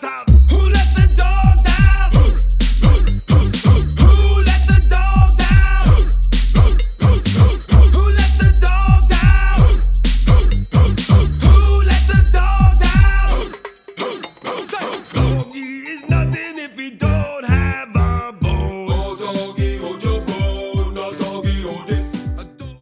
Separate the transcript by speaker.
Speaker 1: dogs out? Who let the dogs out? Who let the dogs out? Who let the dogs out? Who let the dogs out? Say, doggy is nothing if he don't.